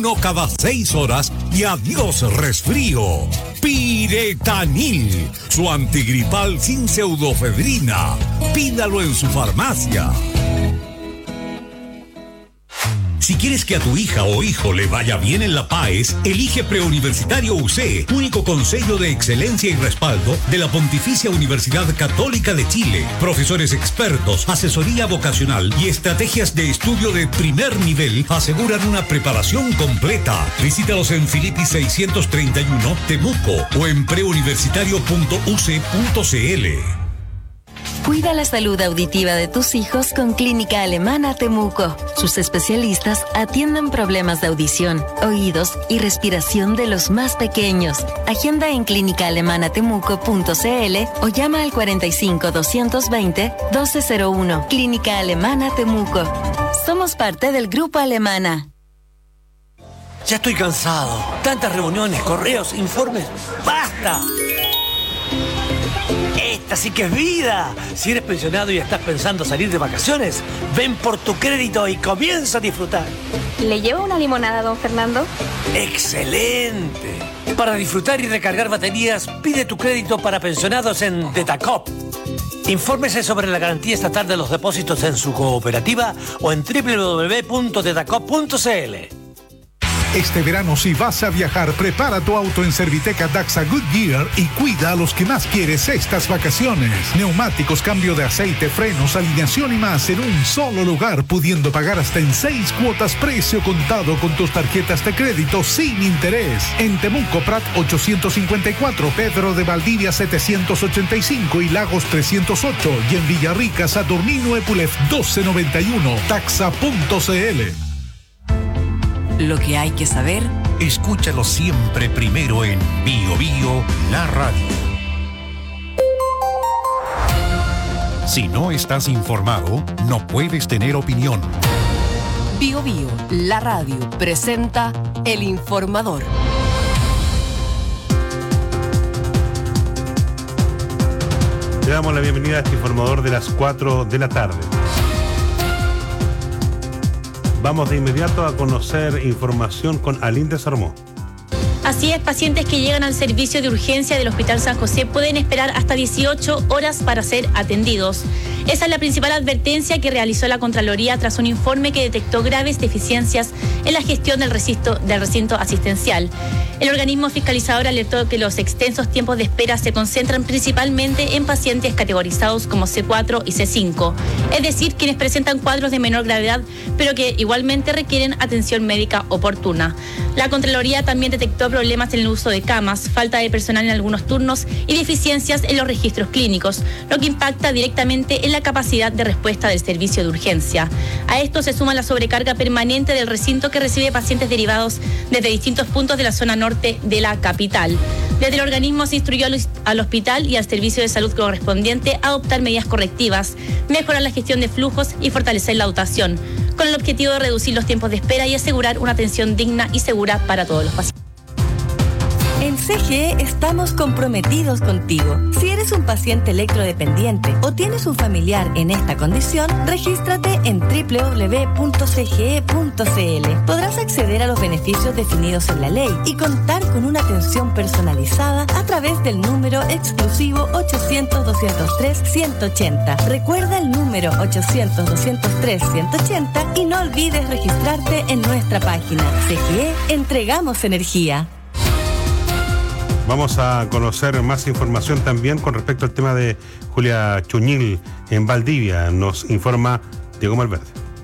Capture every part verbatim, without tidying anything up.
uno cada seis horas y adiós resfrío. Piretanil, su antigripal sin pseudofedrina. Pídalo en su farmacia. Si quieres que a tu hija o hijo le vaya bien en la P A E S, elige Preuniversitario U C E, único consejo de excelencia y respaldo de la Pontificia Universidad Católica de Chile. Profesores expertos, asesoría vocacional y estrategias de estudio de primer nivel aseguran una preparación completa. Visítalos en Filippi seiscientos treinta y uno, Temuco, o en preuniversitario punto u c punto c l. Cuida la salud auditiva de tus hijos con Clínica Alemana Temuco. Sus especialistas atienden problemas de audición, oídos y respiración de los más pequeños. Agenda en clínica alemana temuco punto c l o llama al cuarenta y cinco, doscientos veinte, doce cero uno. Clínica Alemana Temuco. Somos parte del Grupo Alemana. Ya estoy cansado. Tantas reuniones, correos, informes. ¡Basta! Esta sí que es vida. Si eres pensionado y estás pensando salir de vacaciones, ven por tu crédito y comienza a disfrutar. ¿Le llevo una limonada, don Fernando? ¡Excelente! Para disfrutar y recargar baterías, pide tu crédito para pensionados en Detacop. Infórmese sobre la garantía estatal de los depósitos en su cooperativa o en doble u doble u doble u punto detacop punto c l. Este verano, si vas a viajar, prepara tu auto en Serviteca Daxa Goodyear y cuida a los que más quieres estas vacaciones. Neumáticos, cambio de aceite, frenos, alineación y más en un solo lugar, pudiendo pagar hasta en seis cuotas precio contado con tus tarjetas de crédito sin interés. En Temuco, Prat ochocientos cincuenta y cuatro, Pedro de Valdivia setecientos ochenta y cinco y Lagos trescientos ocho. Y en Villarrica, Saturnino Epulef doce noventa y uno. Taxa punto c l. Lo que hay que saber, escúchalo siempre primero en Bio Bio, la radio. Si no estás informado, no puedes tener opinión. Bio Bio, la radio, presenta El Informador. Le damos la bienvenida a este informador de las cuatro de la tarde. Vamos de inmediato a conocer información con Aline Desarmó. Así es, pacientes que llegan al servicio de urgencia del Hospital San José pueden esperar hasta dieciocho horas para ser atendidos. Esa es la principal advertencia que realizó la Contraloría tras un informe que detectó graves deficiencias en la gestión del recinto, del recinto asistencial. El organismo fiscalizador alertó que los extensos tiempos de espera se concentran principalmente en pacientes categorizados como C cuatro y C cinco, es decir, quienes presentan cuadros de menor gravedad, pero que igualmente requieren atención médica oportuna. La Contraloría también detectó problemas en el uso de camas, falta de personal en algunos turnos y deficiencias en los registros clínicos, lo que impacta directamente en la capacidad de respuesta del servicio de urgencia. A esto se suma la sobrecarga permanente del recinto que recibe pacientes derivados desde distintos puntos de la zona norte de la capital. Desde el organismo se instruyó al hospital y al servicio de salud correspondiente a adoptar medidas correctivas, mejorar la gestión de flujos y fortalecer la dotación, con el objetivo de reducir los tiempos de espera y asegurar una atención digna y segura para todos los pacientes. En C G E estamos comprometidos contigo. Si eres un paciente electrodependiente o tienes un familiar en esta condición, regístrate en doble u doble u doble u punto c g e punto c l. Podrás acceder a los beneficios definidos en la ley y contar con una atención personalizada a través del número exclusivo ochocientos, doscientos tres, ciento ochenta. Recuerda el número ochocientos, doscientos tres, ciento ochenta y no olvides registrarte en nuestra página. C G E, entregamos energía. Vamos a conocer más información también con respecto al tema de Julia Chuñil en Valdivia. Nos informa Diego Malverde.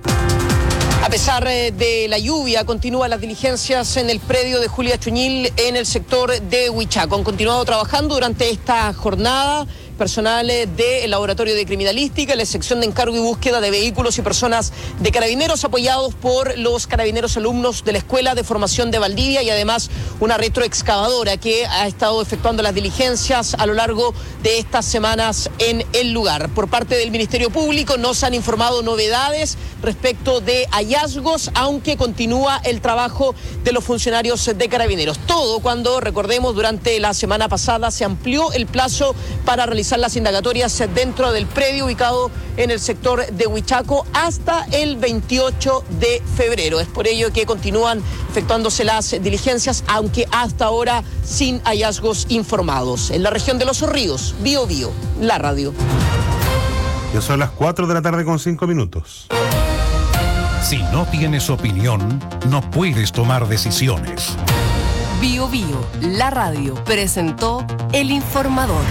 A pesar de la lluvia, continúan las diligencias en el predio de Julia Chuñil en el sector de Huichaco. Han continuado trabajando durante esta jornada personal del Laboratorio de Criminalística, la sección de encargo y búsqueda de vehículos y personas de carabineros apoyados por los carabineros alumnos de la Escuela de Formación de Valdivia y además una retroexcavadora que ha estado efectuando las diligencias a lo largo de estas semanas en el lugar. Por parte del Ministerio Público no se han informado novedades respecto de hallazgos, aunque continúa el trabajo de los funcionarios de carabineros. Todo cuando, recordemos, durante la semana pasada se amplió el plazo para realizar finalizar las indagatorias dentro del predio ubicado en el sector de Huichaco hasta el veintiocho de febrero. Es por ello que continúan efectuándose las diligencias, aunque hasta ahora sin hallazgos informados. En la región de Los Ríos, Bio Bio, la radio. Ya son las cuatro de la tarde con cinco minutos. Si no tienes opinión, no puedes tomar decisiones. Bio Bio, la radio, presentó El Informador.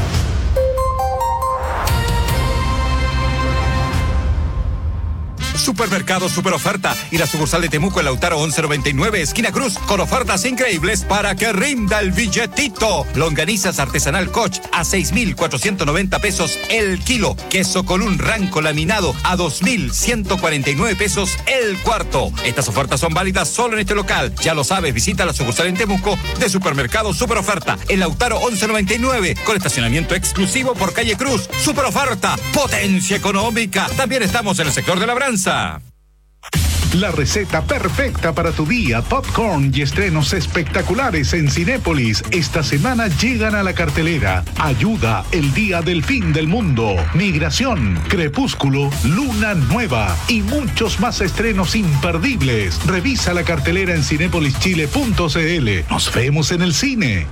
Supermercado Super Oferta y la sucursal de Temuco en Lautaro once noventa y nueve, esquina Cruz, con ofertas increíbles para que rinda el billetito. Longanizas artesanal Koch a seis mil cuatrocientos noventa pesos el kilo. Queso con un ranco laminado a dos mil ciento cuarenta y nueve pesos el cuarto. Estas ofertas son válidas solo en este local. Ya lo sabes, visita la sucursal en Temuco de Supermercado Super Oferta en Lautaro once noventa y nueve, con estacionamiento exclusivo por calle Cruz. Super Oferta, potencia económica. También estamos en el sector de Labranza. La receta perfecta para tu día, popcorn y estrenos espectaculares en Cinépolis. Esta semana llegan a la cartelera Ayuda, el día del fin del mundo, Migración, Crepúsculo, Luna Nueva y muchos más estrenos imperdibles. Revisa la cartelera en cinépolis chile punto c l. Nos vemos en el cine.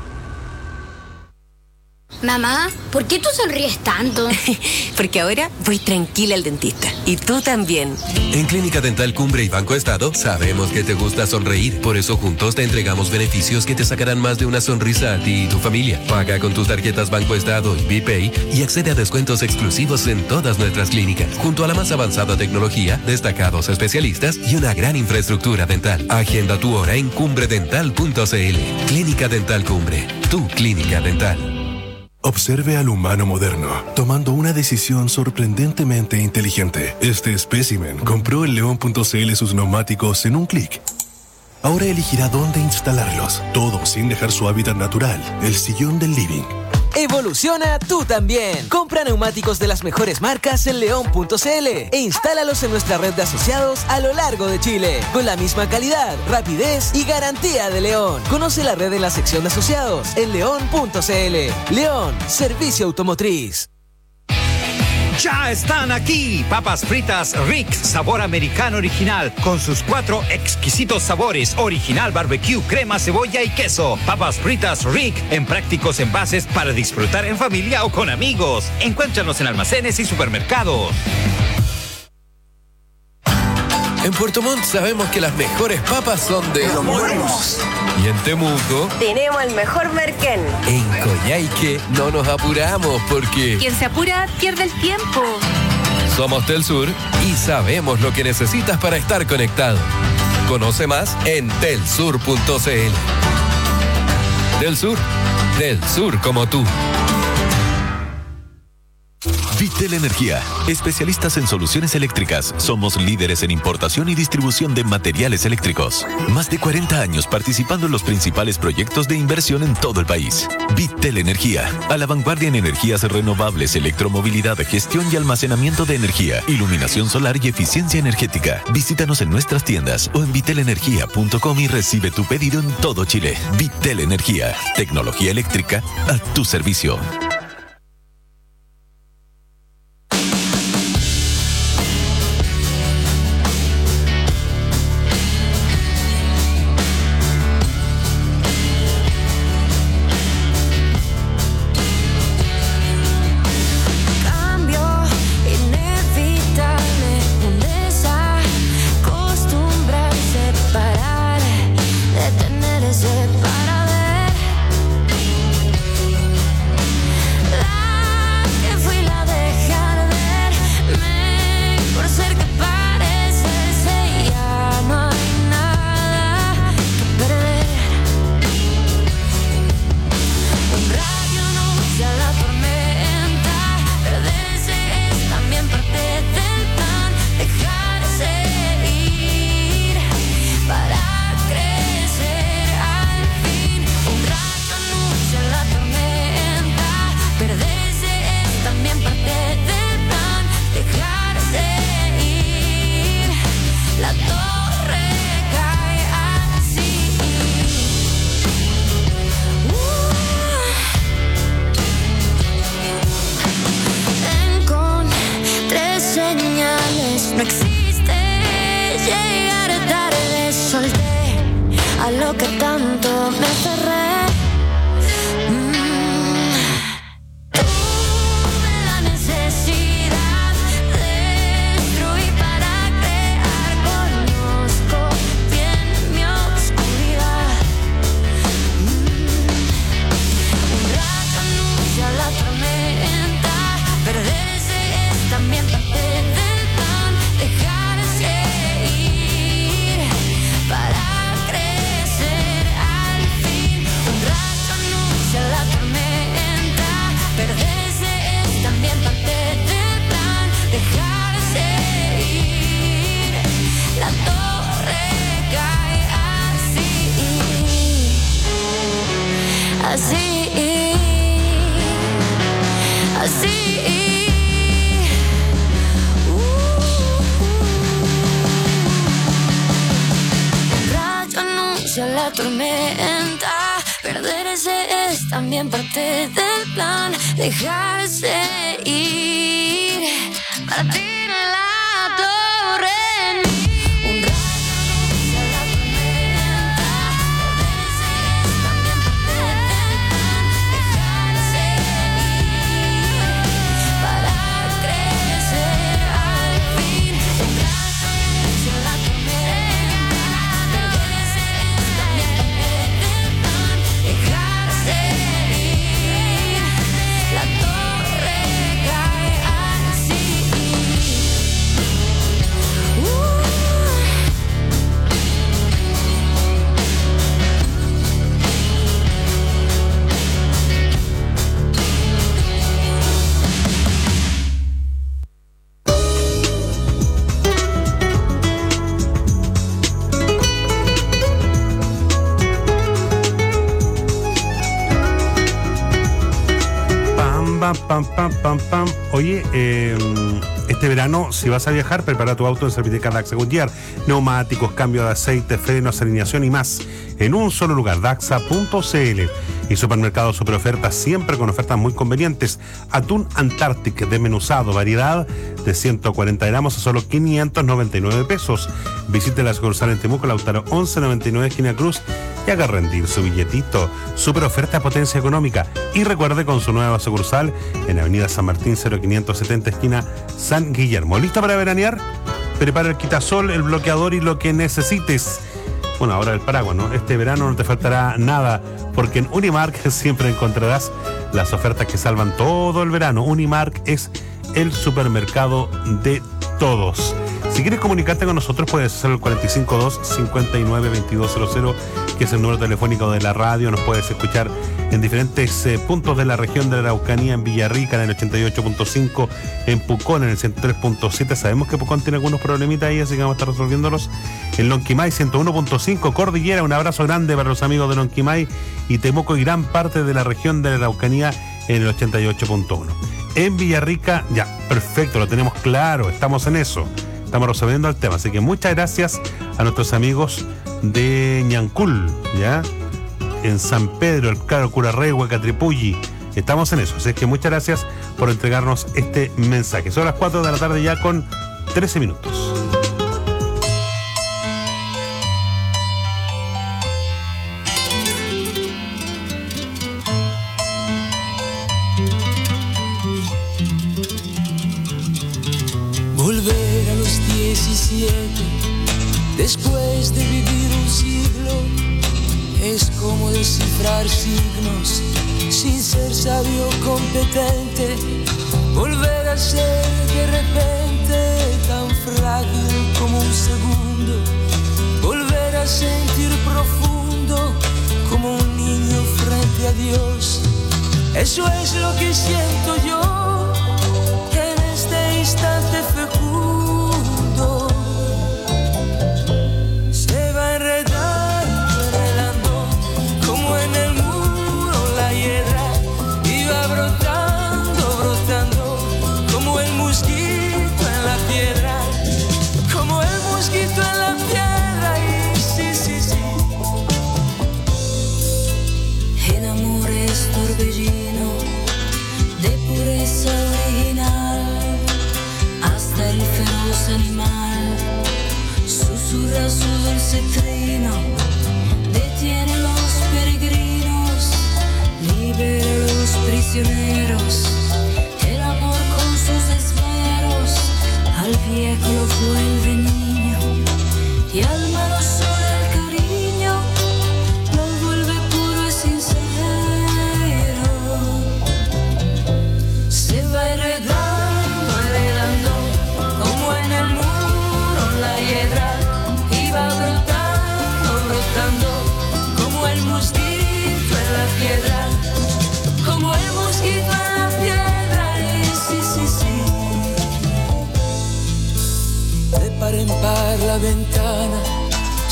Mamá, ¿por qué tú sonríes tanto? Porque ahora voy tranquila al dentista. Y tú también. En Clínica Dental Cumbre y Banco Estado sabemos que te gusta sonreír. Por eso juntos te entregamos beneficios que te sacarán más de una sonrisa a ti y tu familia. Paga con tus tarjetas Banco Estado y BPay y accede a descuentos exclusivos en todas nuestras clínicas. Junto a la más avanzada tecnología, destacados especialistas y una gran infraestructura dental. Agenda tu hora en cumbre dental punto c l. Clínica Dental Cumbre. Tu clínica dental. Observe al humano moderno, tomando una decisión sorprendentemente inteligente. Este espécimen compró en león punto c l sus neumáticos en un clic. Ahora elegirá dónde instalarlos, todo sin dejar su hábitat natural, el sillón del living. Evoluciona tú también. Compra neumáticos de las mejores marcas en león punto c l e instálalos en nuestra red de asociados a lo largo de Chile, con la misma calidad, rapidez y garantía de León. Conoce la red en la sección de asociados en león punto c l. León, servicio automotriz. Ya están aquí, papas fritas Rick, sabor americano original, con sus cuatro exquisitos sabores, original, barbecue, crema, cebolla y queso. Papas fritas Rick, en prácticos envases para disfrutar en familia o con amigos. Encuéntranos en almacenes y supermercados. En Puerto Montt sabemos que las mejores papas son de Los Buenos. Y en Temuco tenemos el mejor merquén. En Coyhaique no nos apuramos porque Quien se apura pierde el tiempo. somos Telsur y sabemos lo que necesitas para estar conectado. Conoce más en telsur punto c l. Telsur, del sur como tú. Vitel Energía, especialistas en soluciones eléctricas. Somos líderes en importación y distribución de materiales eléctricos. Más de cuarenta años participando en los principales proyectos de inversión en todo el país. Vitel Energía, a la vanguardia en energías renovables, electromovilidad, gestión y almacenamiento de energía, iluminación solar y eficiencia energética. Visítanos en nuestras tiendas o en vitel energía punto com y recibe tu pedido en todo Chile. Vitel Energía, tecnología eléctrica a tu servicio. Para ver lo que tanto me cerré. Así, así, uh, un rayo anuncia la tormenta, perderse es también parte del plan, dejarse ir, partir la torre en mí. Pam, pam, pam, pam. Oye, eh, este verano, si vas a viajar, prepara tu auto en Serviteca Daxa Goodyear. Neumáticos, cambio de aceite, frenos, alineación y más. En un solo lugar, daxa punto c l. Y supermercado super ofertas, siempre con ofertas muy convenientes. Atún Antarctic desmenuzado, variedad de ciento cuarenta gramos a solo quinientos noventa y nueve pesos. Visite la sucursal en Temuco, Lautaro once noventa y nueve, esquina Cruz, y haga rendir su billetito. Super oferta potencia económica. Y recuerde con su nueva sucursal en Avenida San Martín cero quinientos setenta, esquina San Guillermo. ¿Lista para veranear? Prepara el quitasol, el bloqueador y lo que necesites. Bueno, ahora el paraguas, ¿no? Este verano no te faltará nada, porque en Unimark siempre encontrarás las ofertas que salvan todo el verano. Unimark es el supermercado de todos. Si quieres comunicarte con nosotros, puedes hacerlo al cuatro cinco dos, cinco nueve, veintidós cero cero, que es el número telefónico de la radio. Nos puedes escuchar en diferentes eh, puntos de la región de la Araucanía, en Villarrica, en el ochenta y ocho punto cinco, en Pucón, en el ciento tres punto siete. Sabemos que Pucón tiene algunos problemitas ahí, así que vamos a estar resolviéndolos. En Lonquimay, ciento uno punto cinco, Cordillera. Un abrazo grande para los amigos de Lonquimay y Temuco y gran parte de la región de la Araucanía en el ochenta y ocho punto uno. En Villarrica, ya, perfecto, lo tenemos claro, estamos en eso. Estamos resolviendo el tema, así que muchas gracias a nuestros amigos de Ñancul, ¿ya? En San Pedro, el Claro, Curarregua, Catripulli. Estamos en eso, así que muchas gracias por entregarnos este mensaje. Son las cuatro de la tarde ya con trece minutos. Volver a los diecisiete, después de vivir un siglo, es como descifrar signos sin ser sabio o competente. Volver a ser de repente tan frágil como un segundo. Volver a sentir profundo como un niño frente a Dios. Eso es lo que siento yo en este instante fecundo. Se va enredando, enredando, como en el muro la hiedra, y va brotando, brotando, como el mosquito en la piedra, como el mosquito en la piedra, y sí, sí, sí. El amor es torbellino de pureza original, hasta el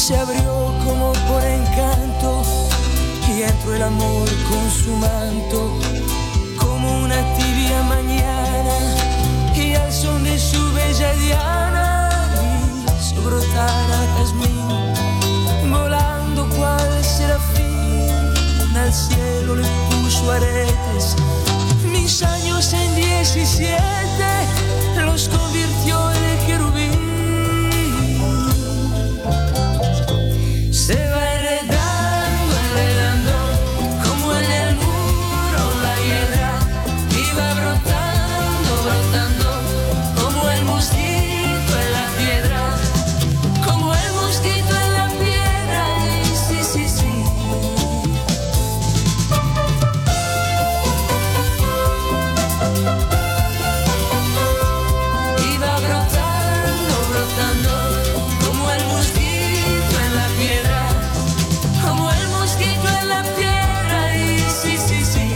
se abrió como por encanto y entró el amor con su manto como una tibia mañana y al son de su bella diana hizo brotar a jazmín volando cual serafín al cielo le puso aretes mis años en diecisiete los convirtió en querubín. Se va enredando, enredando, como en el muro la hiedra, y va brotando, brotando, como el mosquito en la piedra, como el mosquito en la piedra, y sí, sí, sí. Y va brotando, brotando, como el mosquito en la piedra. Como el mosquito en la piedra y sí, sí, sí.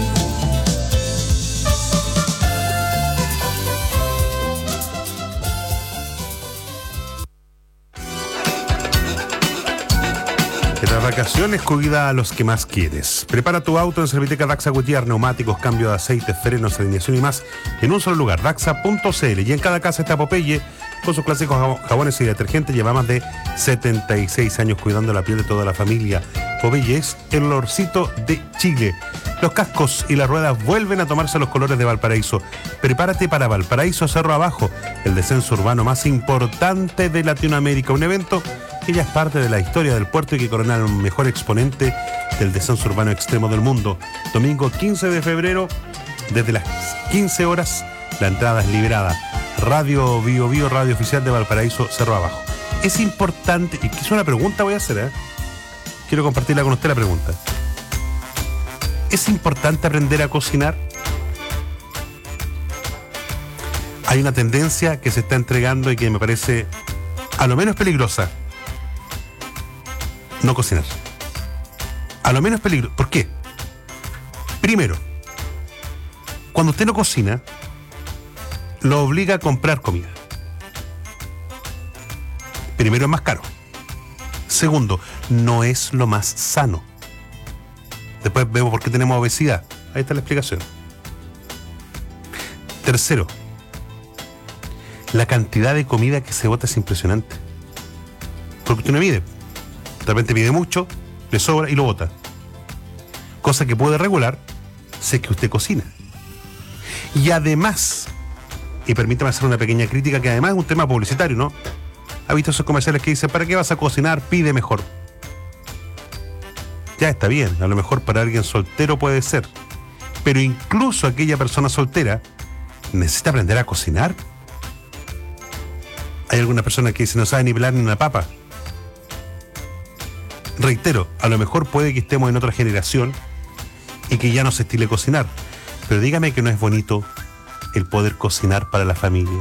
En las vacaciones cuida a los que más quieres. Prepara tu auto en Serviteca Daxa Goodyear, neumáticos, cambio de aceite, frenos, alineación y más en un solo lugar, daxa punto c l. Y en cada casa está Popeye con sus clásicos jabones y detergentes. Lleva más de setenta y seis años cuidando la piel de toda la familia. Popeye es el olorcito de Chile. Los cascos y las ruedas vuelven a tomarse los colores de Valparaíso. Prepárate para Valparaíso Cerro Abajo, el descenso urbano más importante de Latinoamérica. Un evento que ya es parte de la historia del puerto y que corona el mejor exponente del descenso urbano extremo del mundo. Domingo quince de febrero, desde las quince horas, la entrada es liberada. Radio Bio Bio, radio oficial de Valparaíso Cerro Abajo. Es importante, y que es una pregunta voy a hacer, ¿eh? Quiero compartirla con usted la pregunta. ¿Es importante aprender a cocinar? Hay una tendencia que se está entregando y que me parece a lo menos peligrosa. No cocinar. A lo menos peligroso. ¿Por qué? Primero, cuando usted no cocina, lo obliga a comprar comida. Primero, es más caro. Segundo, no es lo más sano. Después vemos por qué tenemos obesidad. Ahí está la explicación. Tercero, la cantidad de comida que se bota es impresionante. Porque usted no mide. De repente pide mucho, le sobra y lo bota. Cosa que puede regular si es que usted cocina. Y además, y permítame hacer una pequeña crítica, que además es un tema publicitario, ¿no? ¿Ha visto esos comerciales que dicen, ¿para qué vas a cocinar? Pide mejor. Ya está bien, a lo mejor para alguien soltero puede ser. Pero incluso aquella persona soltera necesita aprender a cocinar. Hay algunas personas que dicen, no saben ni pelar ni una papa. Reitero, a lo mejor puede que estemos en otra generación y que ya no se estile cocinar, pero dígame que no es bonito el poder cocinar para la familia.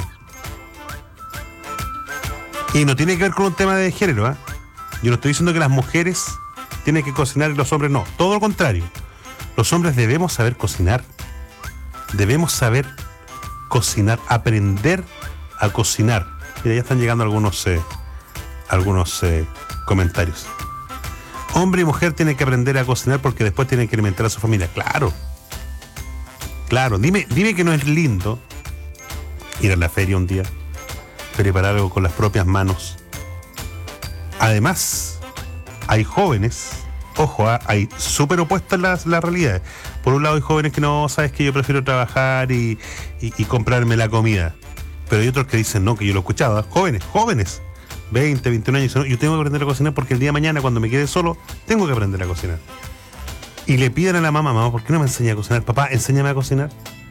Y no tiene que ver con un tema de género, ¿eh? Yo no estoy diciendo que las mujeres tienen que cocinar y los hombres no, todo lo contrario. Los hombres debemos saber cocinar, debemos saber cocinar, aprender a cocinar. Mira, ya están llegando algunos eh, algunos eh, comentarios. Hombre y mujer tienen que aprender a cocinar porque después tienen que alimentar a su familia. Claro. Claro. Dime, dime que no es lindo ir a la feria un día, preparar algo con las propias manos. Además, hay jóvenes, ojo, ¿eh? Hay súper opuestas las, las realidades. Por un lado hay jóvenes que no, sabes que yo prefiero trabajar y, y, y comprarme la comida. Pero hay otros que dicen, no, que yo lo he escuchado, ¿eh? Jóvenes, jóvenes. veinte, veintiún años, yo tengo que aprender a cocinar porque el día de mañana cuando me quede solo, tengo que aprender a cocinar. Y le piden a la mamá, mamá, ¿por qué no me enseña a cocinar? Papá, enséñame a cocinar.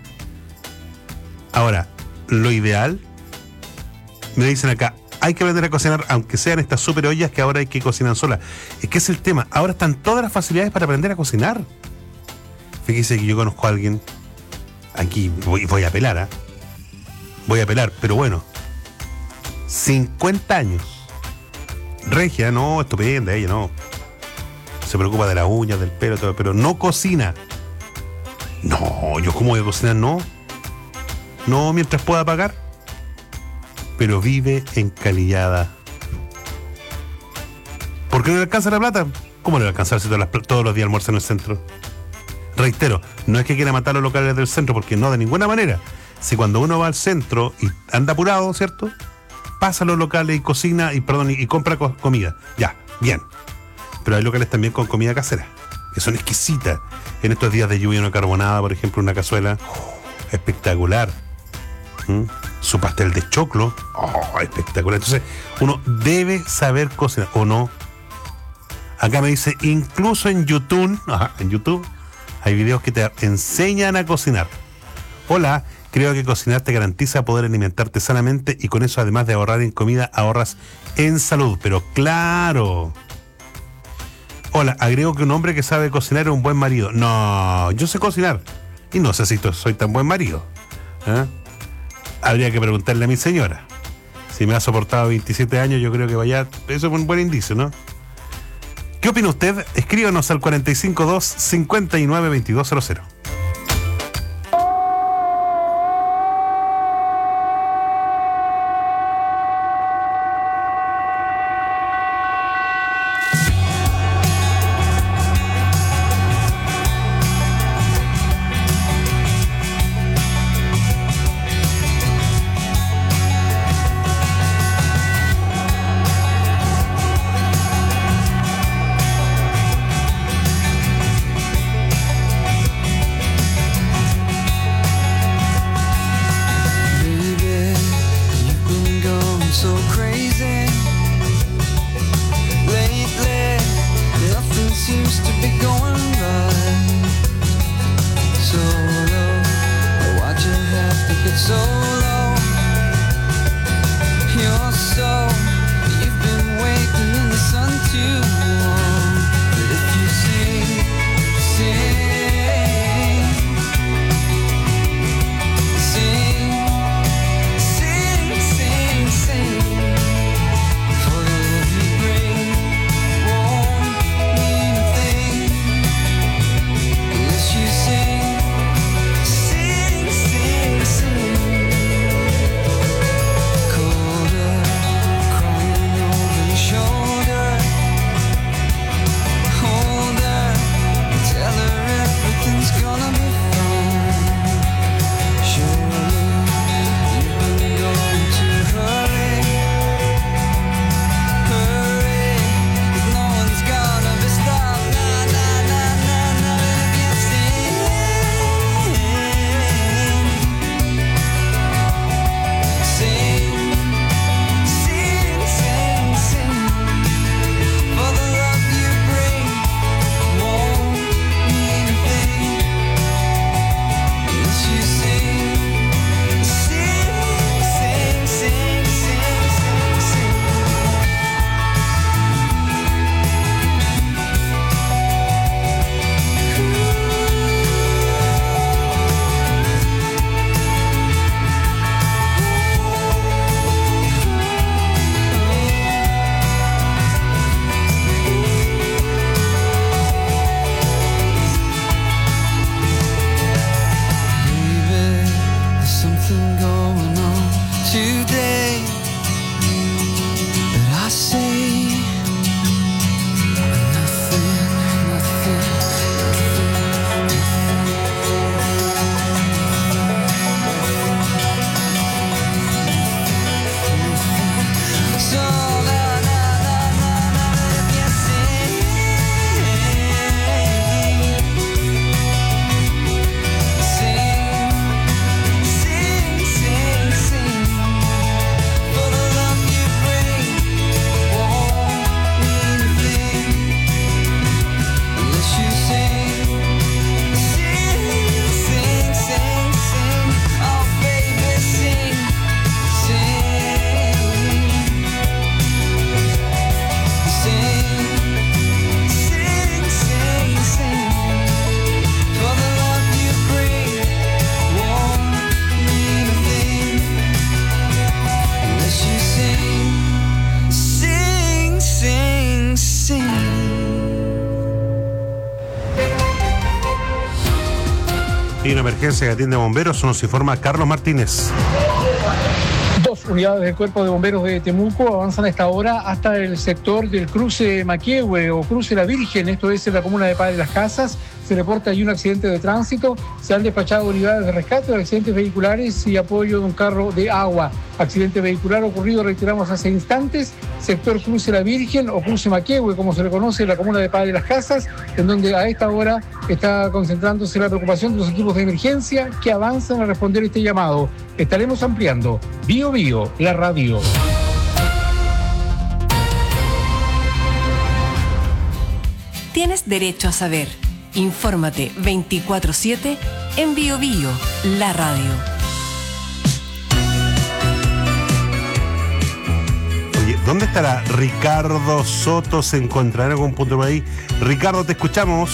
Ahora, lo ideal, me dicen acá, hay que aprender a cocinar, aunque sean estas super ollas que ahora hay que cocinar solas. Es que es el tema, ahora están todas las facilidades para aprender a cocinar. Fíjese que yo conozco a alguien, aquí voy, voy a apelar, ¿eh? Voy a apelar, pero bueno, cincuenta años. Regia, no, estupenda, ella no. Se preocupa de las uñas, del pelo, todo, pero no cocina. No, yo cómo voy a cocinar, no. No, mientras pueda pagar. Pero vive encalillada. ¿Por qué no le alcanza la plata? ¿Cómo le va a alcanzar si todas las- todos los días almuerza en el centro? Reitero, no es que quiera matar a los locales del centro, porque no, de ninguna manera. Si cuando uno va al centro y anda apurado, ¿cierto? Pasa a los locales y cocina y, perdón, y, y compra co- comida. Ya, bien. Pero hay locales también con comida casera, que son exquisitas. En estos días de lluvia, una carbonada, por ejemplo, una cazuela, oh, espectacular. ¿Mm? Su pastel de choclo, oh, espectacular. Entonces, uno debe saber cocinar, ¿o no? Acá me dice, incluso en YouTube, ajá, en YouTube, hay videos que te enseñan a cocinar. Hola, creo que cocinar te garantiza poder alimentarte sanamente y con eso, además de ahorrar en comida, ahorras en salud. Pero claro. Hola, agrego que un hombre que sabe cocinar es un buen marido. No, yo sé cocinar y no sé si soy tan buen marido. ¿Eh? Habría que preguntarle a mi señora. Si me ha soportado veintisiete años, yo creo que vaya, eso es un buen indicio, ¿no? ¿Qué opina usted? Escríbanos al cuatro cinco dos, cinco nueve, dos dos cero cero. Baby, you've been going so crazy lately. Nothing seems to be going right. So low, why'd you have to get so low? You're so, you've been waiting in the sun too long. But if you sing, sing, sing, sing, sing, sing, for the love you bring won't mean a thing unless you sing, sing, sing, sing. Colder, crying over your shoulder. Hold her, tell her everything's gonna be fine. Surely you've been going to hurry, hurry, 'cause no one's gonna be stopped. Nah, nah, nah, nah, nah, and if you sing, sing, sing, sing, sing, for the love you bring won't mean a thing unless you sing, sing, sing, sing, sing, sing, sing. Baby, there's something going on today that I say nothing, nothing, nothing. So na na na na na, if you sing, sing, sing, sing, sing, for the love you bring won't mean a thing unless you sing, sing, sing, sing, sing. Oh baby, sing, sing, sing, sing, sing, sing, for the love you bring won't mean a thing unless you sing, sing, sing, sing. Y una emergencia que atiende bomberos, nos informa Carlos Martínez. Dos unidades del Cuerpo de Bomberos de Temuco avanzan a esta hora hasta el sector del cruce Maquehue o cruce La Virgen, esto es en la comuna de Padre Las Casas. Se reporta ahí un accidente de tránsito, se han despachado unidades de rescate de accidentes vehiculares y apoyo de un carro de agua. Accidente vehicular ocurrido, reiteramos, hace instantes, sector cruce La Virgen o cruce Maquehue, como se le conoce en la comuna de Padre Las Casas, en donde a esta hora está concentrándose la preocupación de los equipos de emergencia que avanzan a responder este llamado. Estaremos ampliando. Bio Bio, la radio. Tienes derecho a saber. Infórmate veinticuatro siete en Bio Bio, la radio. Oye, ¿dónde estará Ricardo Soto? ¿Se encontrará en algún punto por ahí? Ricardo, te escuchamos.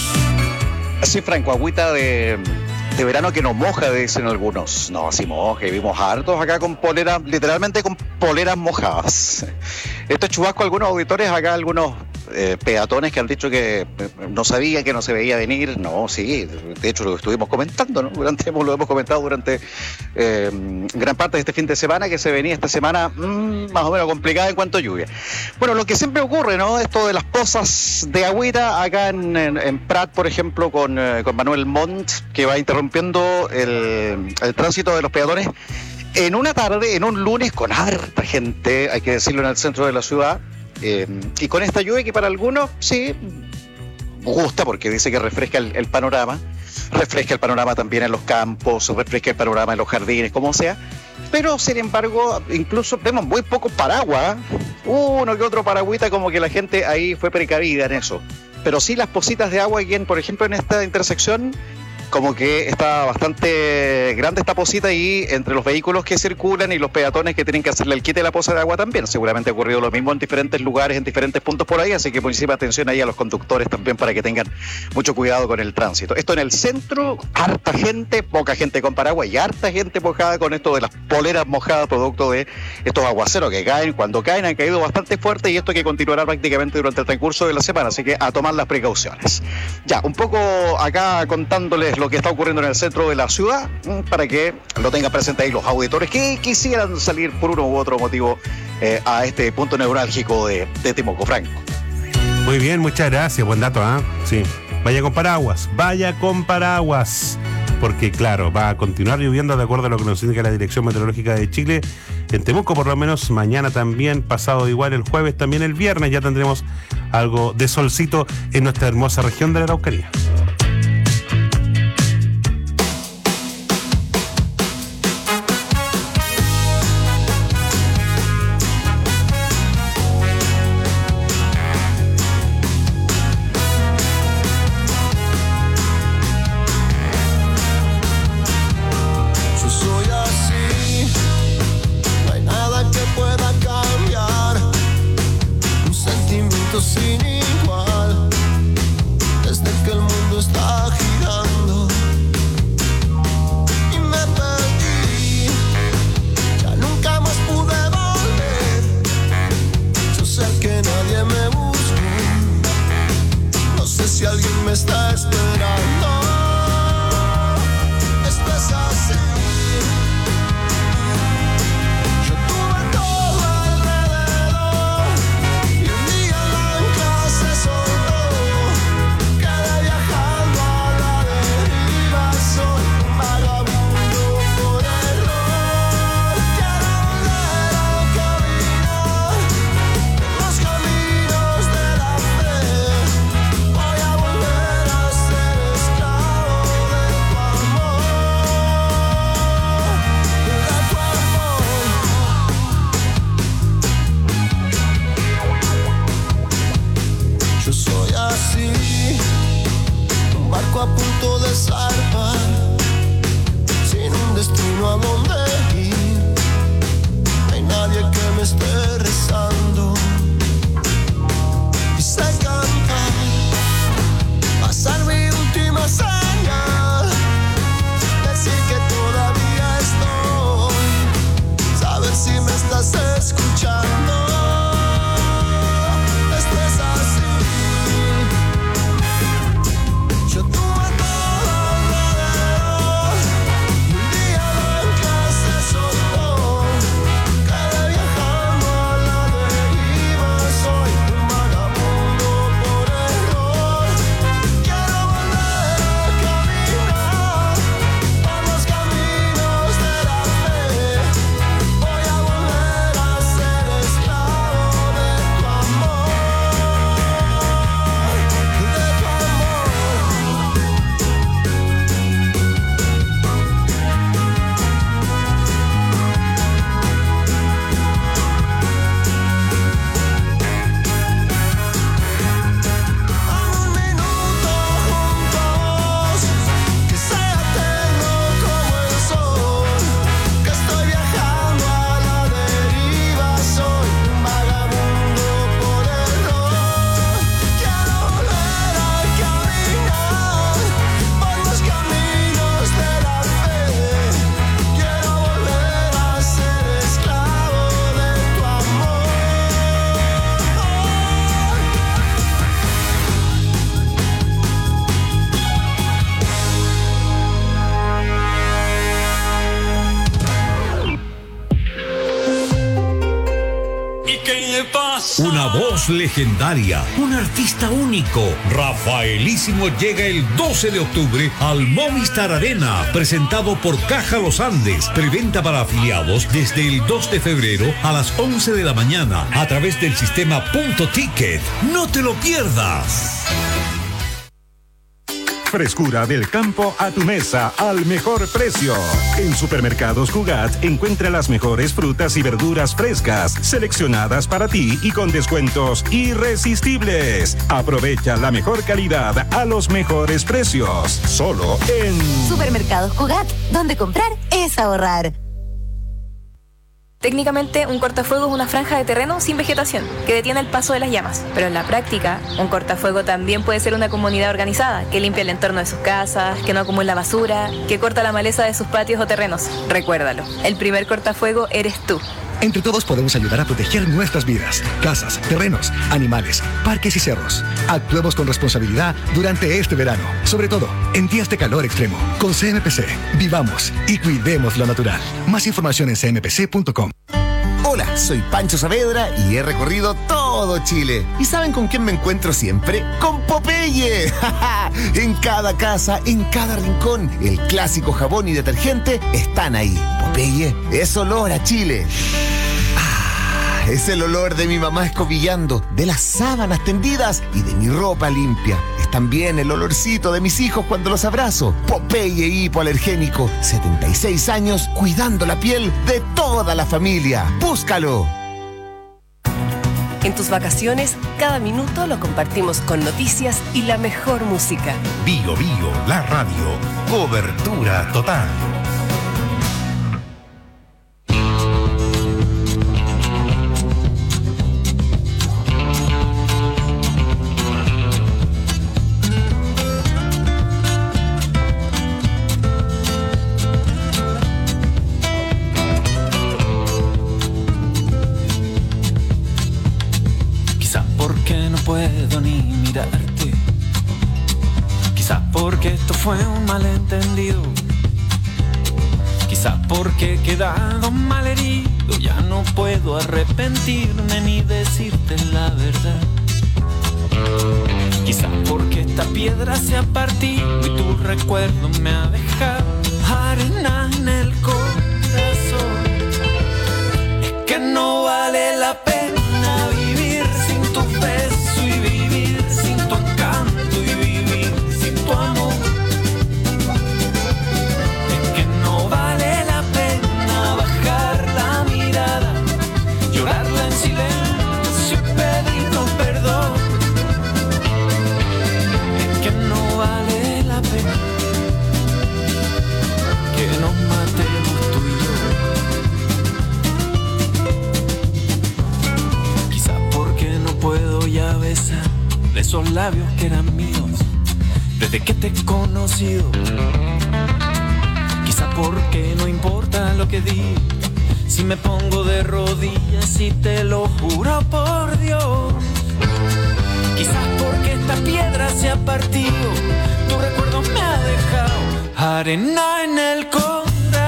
Sí, Franco, agüita de, de verano que nos moja, dicen algunos. No, sí moja, y vimos hartos acá con poleras, literalmente con poleras mojadas. Esto es chubasco, algunos auditores acá, algunos eh, peatones que han dicho que no sabían, que no se veía venir. No, sí, de hecho lo estuvimos comentando, ¿no? Durante, lo hemos comentado durante eh, gran parte de este fin de semana, que se venía esta semana mmm, más o menos complicada en cuanto a lluvia. Bueno, lo que siempre ocurre, ¿no? Esto de las pozas de agüita acá en, en, en Prat, por ejemplo, con, eh, con Manuel Montt, que va interrumpiendo el, el tránsito de los peatones en una tarde, en un lunes con harta gente, hay que decirlo, en el centro de la ciudad, eh, y con esta lluvia que para algunos sí gusta, porque dice que refresca el, el panorama, refresca el panorama también en los campos, refresca el panorama en los jardines, como sea, pero sin embargo incluso vemos muy pocos paraguas, uno que otro paragüita, como que la gente ahí fue precavida en eso, pero sí las pocitas de agua, quien por ejemplo en esta intersección, como que está bastante grande esta posita y entre los vehículos que circulan y los peatones que tienen que hacerle el quite a la poza de agua también. Seguramente ha ocurrido lo mismo en diferentes lugares, en diferentes puntos por ahí, así que muchísima atención ahí a los conductores también para que tengan mucho cuidado con el tránsito. Esto en el centro, harta gente, poca gente con paraguas y harta gente mojada con esto de las poleras mojadas, producto de estos aguaceros que caen. Cuando caen han caído bastante fuerte y esto que continuará prácticamente durante el transcurso de la semana, así que a tomar las precauciones. Ya, un poco acá contándoles lo que está ocurriendo en el centro de la ciudad, para que lo tengan presente ahí los auditores que quisieran salir por uno u otro motivo eh, a este punto neurálgico de, de Temuco. Franco. Muy bien, muchas gracias, buen dato, ¿ah? ¿eh? Sí, vaya con paraguas, vaya con paraguas, porque claro, va a continuar lloviendo de acuerdo a lo que nos indica la Dirección Meteorológica de Chile, en Temuco por lo menos, mañana también, pasado igual el jueves, también el viernes ya tendremos algo de solcito en nuestra hermosa región de la Araucanía. Sin igual, desde que el mundo está girando y me perdí, ya nunca más pude volver. Yo sé que nadie me busca, no sé si alguien me está esperando. Esto es así. Voy a volver a ser Una voz legendaria, un artista único. Rafaelísimo llega el doce de octubre al Movistar Arena, presentado por Caja Los Andes. Preventa para afiliados desde el dos de febrero a las once de la mañana a través del sistema Punto Ticket. No te lo pierdas. Frescura del campo a tu mesa al mejor precio. En Supermercados Cugat encuentra las mejores frutas y verduras frescas, seleccionadas para ti y con descuentos irresistibles. Aprovecha la mejor calidad a los mejores precios. Solo en Supermercados Cugat, donde comprar es ahorrar. Técnicamente, un cortafuego es una franja de terreno sin vegetación, que detiene el paso de las llamas. Pero en la práctica, un cortafuego también puede ser una comunidad organizada, que limpia el entorno de sus casas, que no acumula basura, que corta la maleza de sus patios o terrenos. Recuérdalo, el primer cortafuego eres tú. Entre todos podemos ayudar a proteger nuestras vidas, casas, terrenos, animales, parques y cerros. Actuemos con responsabilidad durante este verano, sobre todo en días de calor extremo. Con C M P C, vivamos y cuidemos lo natural. Más información en c m p c punto com. Hola, soy Pancho Saavedra y he recorrido todo Chile. ¿Y saben con quién me encuentro siempre? ¡Con Popeye! En cada casa, en cada rincón, el clásico jabón y detergente están ahí. Popeye es olor a Chile. Ah, es el olor de mi mamá escobillando, de las sábanas tendidas y de mi ropa limpia. Es también el olorcito de mis hijos cuando los abrazo. Popeye hipoalergénico, setenta y seis años cuidando la piel de toda la familia. ¡Búscalo! En tus vacaciones, cada minuto lo compartimos con noticias y la mejor música. Bio Bio, la radio. Cobertura total. puedo ni mirarte. Quizás porque esto fue un malentendido. Quizás porque he quedado mal herido. Ya no puedo arrepentirme ni decirte la verdad. Quizás porque esta piedra se ha partido y tu recuerdo me ha dejado arena en el corazón. Es que no vale la pena vivir sin tu beso y vivir sin tu encanto y vivir sin tu amor. Es que no vale la pena bajar la mirada, llorarla en silencio y pedirnos perdón. Es que no vale la pena que nos matemos tú y yo. Quizás porque no puedo ya besar de esos labios que eran míos desde que te he conocido. Quizás porque no importa lo que diga si me pongo de rodillas y te lo juro por Dios. Quizás porque esta piedra se ha partido, tu recuerdo me ha dejado arena en el corazón.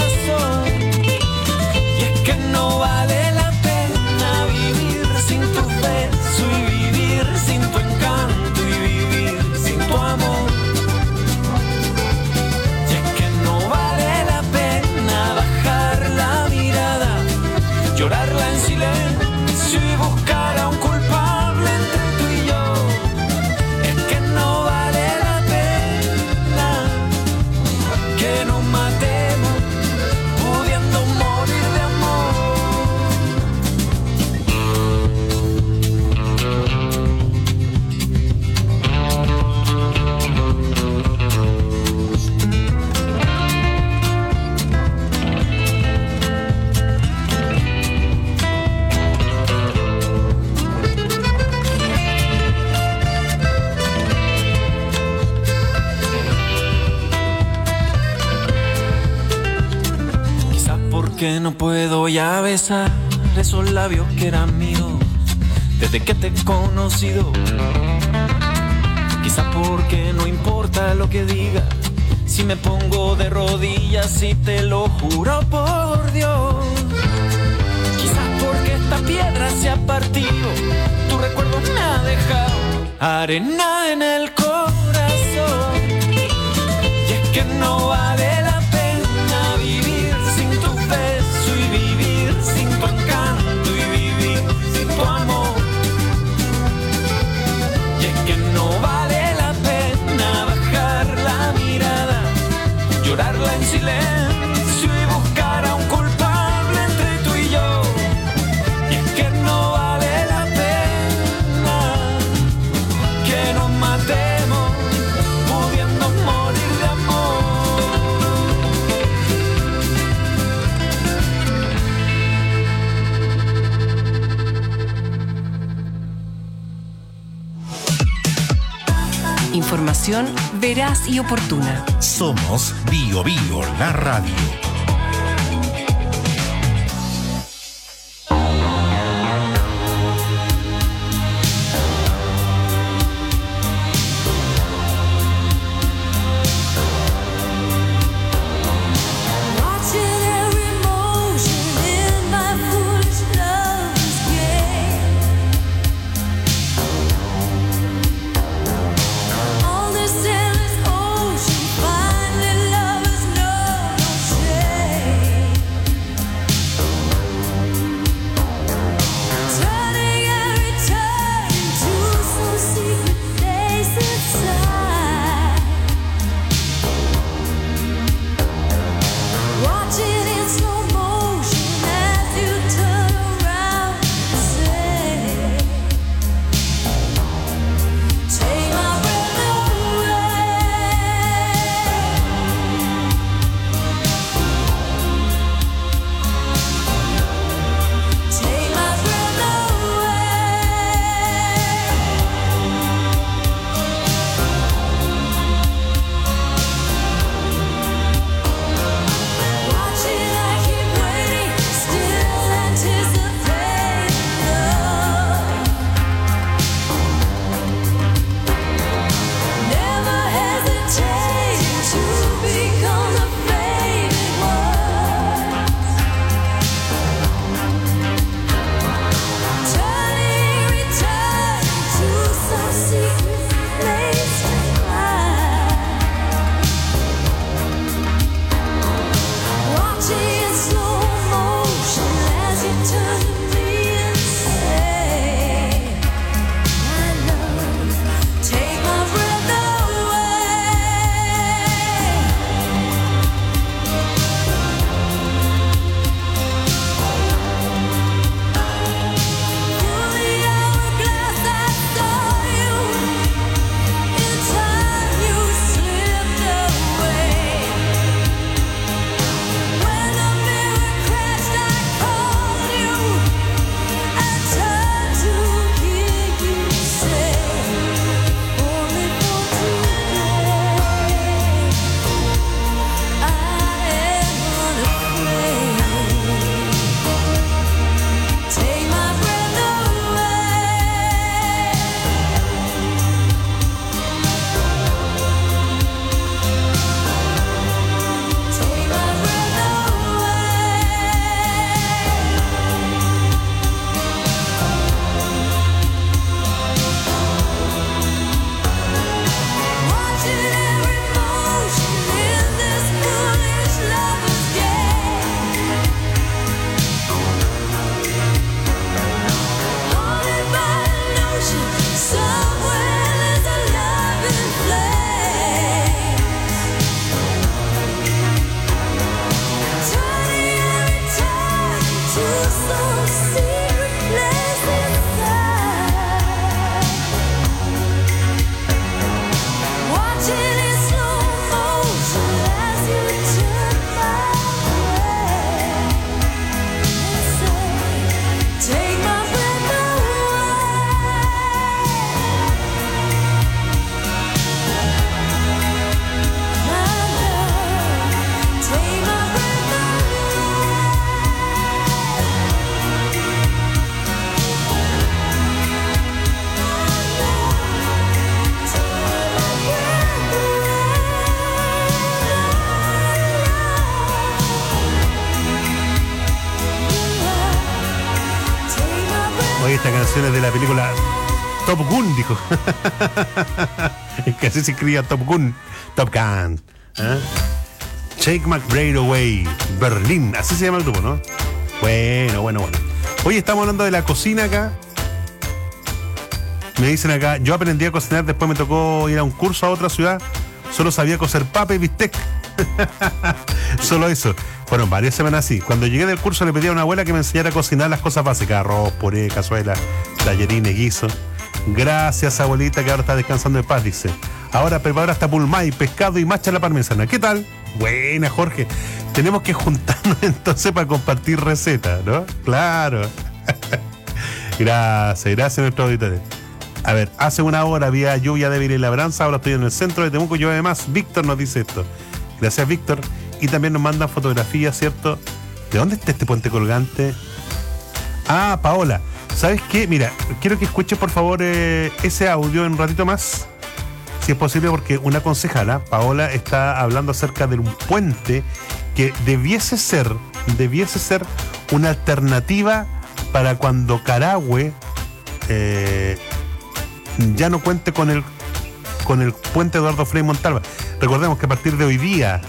Y es que no vale la pena vivir sin tu beso y vivir sin tu encanto y vivir sin tu amor. Y es que no vale la pena bajar la mirada, llorarla en silencio y buscar a un culpable entre tú y yo. Es que no vale la pena que nos matemos pudiendo morir de amor. Quizás porque no puedo ya besar esos labios que eran míos desde que te he conocido. Quizás porque no importa lo que diga si me pongo de rodillas y te lo juro por Dios. Quizás porque esta piedra se ha partido, recuerdo me ha dejado arena en el corazón. Y es que no vale la pena vivir sin tu beso y vivir sin tu encanto y vivir sin tu amor. Y es que no vale la pena bajar la mirada, llorarla en silencio y buscar a un culpable entre tú y yo. Y es que no vale la pena que nos matemos pudiendo morir de amor. Información veraz y oportuna. Somos Bio Bio, la radio. Watching every motion in my foolish love's game. All this endless ocean, finally lovers know no shame. esta canción es de la película Top Gun, dijo. Es que así se escribía Top Gun. Top Gun. ¿Eh? Shake My Brain Away, Berlín. Así se llama el grupo, ¿no? Bueno, bueno, bueno. Hoy estamos hablando de la cocina acá. Me dicen acá, yo aprendí a cocinar, después me tocó ir a un curso a otra ciudad. Solo sabía cocer papa y bistec. Solo eso. Fueron varias semanas así. Cuando llegué del curso le pedí a una abuela que me enseñara a cocinar las cosas básicas: arroz, puré, cazuela, tallarines, guiso. Gracias, abuelita, que ahora está descansando en paz, dice. Ahora prepara hasta pulmay, pescado y macha la parmesana. ¿Qué tal? Buena, Jorge. Tenemos que juntarnos entonces para compartir recetas, ¿no? Claro. Gracias, gracias a nuestros auditores. A ver, hace una hora había lluvia débil en Labranza, ahora estoy en el centro de Temuco, llueve más. Víctor nos dice esto. Gracias, Víctor. Y también nos mandan fotografías, ¿cierto? ¿De dónde está este puente colgante? Ah, Paola. ¿Sabes qué? Mira, quiero que escuches por favor eh, ese audio en un ratito más, si es posible, porque una concejala, Paola, está hablando acerca de un puente que debiese ser, debiese ser una alternativa para cuando Carahue eh, ya no cuente con el con el puente Eduardo Frei Montalva. Recordemos que a partir de hoy día,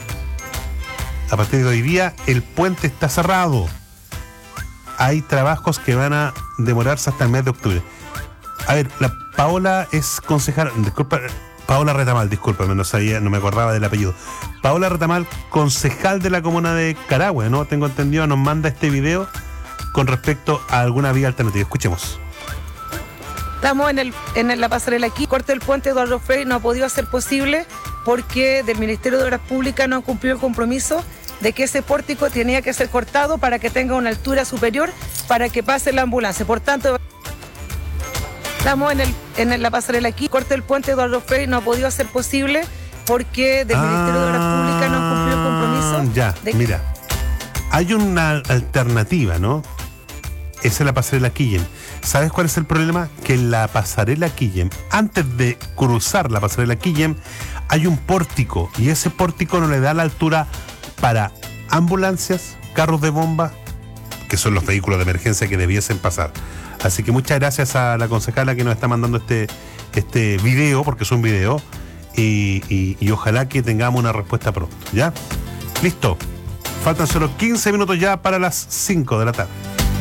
a partir de hoy día, el puente está cerrado. Hay trabajos que van a demorarse hasta el mes de octubre. A ver, la Paola es concejal, disculpa, Paola Retamal, discúlpame, no sabía, no me acordaba del apellido. Paola Retamal, concejal de la comuna de Carahue, ¿no? Tengo entendido, nos manda este video con respecto a alguna vía alternativa. Escuchemos. Estamos en, el, en la pasarela aquí. Corte del puente Eduardo Frei no ha podido ser posible porque del Ministerio de Obras Públicas no han cumplido el compromiso de que ese pórtico tenía que ser cortado para que tenga una altura superior para que pase la ambulancia. Por tanto, estamos en, el, en la pasarela aquí. Corte del puente Eduardo Frei no ha podido ser posible porque del ah, Ministerio de Obras Públicas no han cumplido el compromiso. Ya, de mira, hay una alternativa, ¿no? Esa es la pasarela Quillem. ¿Sabes cuál es el problema? Que en la pasarela Quillem, antes de cruzar la pasarela Quillem, hay un pórtico y ese pórtico no le da la altura para ambulancias, carros de bomba, que son los vehículos de emergencia que debiesen pasar. Así que muchas gracias a la concejala que nos está mandando este, este video, porque es un video, y, y, y ojalá que tengamos una respuesta pronto, ¿ya? Listo. Faltan solo quince minutos ya para las cinco de la tarde.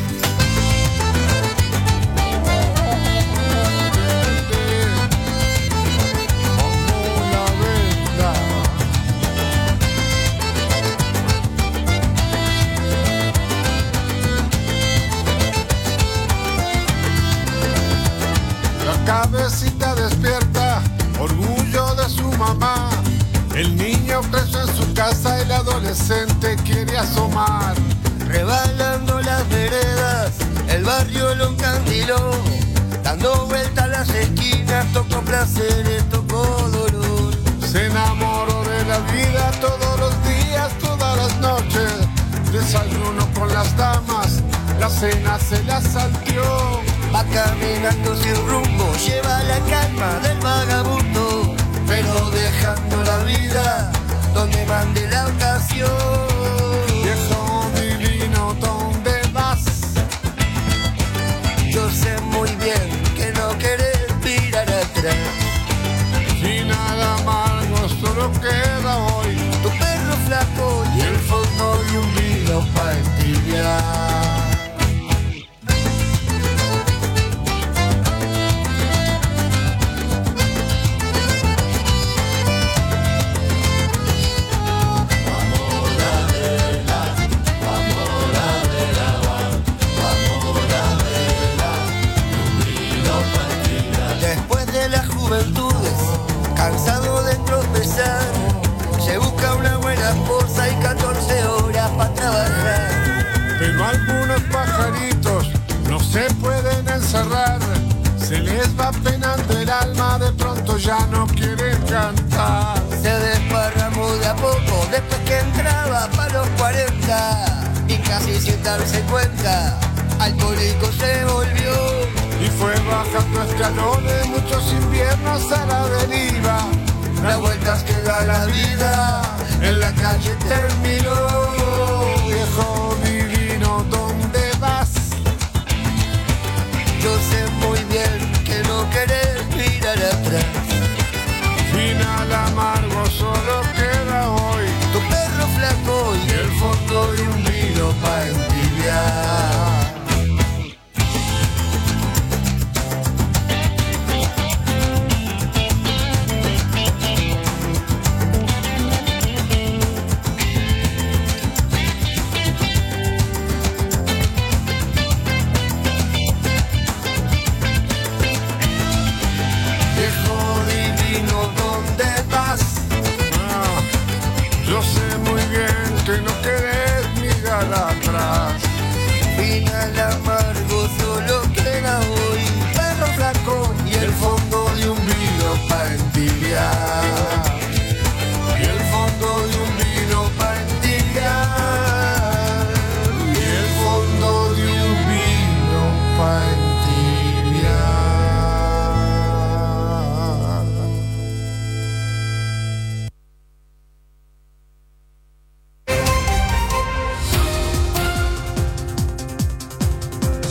Cabecita despierta, orgullo de su mamá. El niño preso en su casa, el adolescente quiere asomar. Rebalando las veredas, el barrio lo encandiló. Dando vueltas a las esquinas, tocó placeres, tocó dolor. Se enamoró de la vida todos los días, todas las noches. Desayuno con las damas, la cena se la salteó. Va caminando sin rumbo, lleva la calma del vagabundo, pero dejando la vida donde mande la ocasión. Viejo divino, ¿dónde vas? Yo sé muy bien que no querés mirar atrás. Y nada amargo solo queda hoy, tu perro flaco y el fondo de un vino para entibiar. Cansado de tropezar, se busca una buena esposa y catorce horas para trabajar. Pero algunos pajaritos no se pueden encerrar, se les va penando el alma, de pronto ya no quieren cantar. Se desparramó de a poco después que entraba para los cuarenta y casi sin darse cuenta, alcohólico se volvió. Y fue bajando escalones, muchos inviernos a la deriva. Las vueltas que da la vida, en la calle terminó. Viejo divino, ¿dónde vas? Yo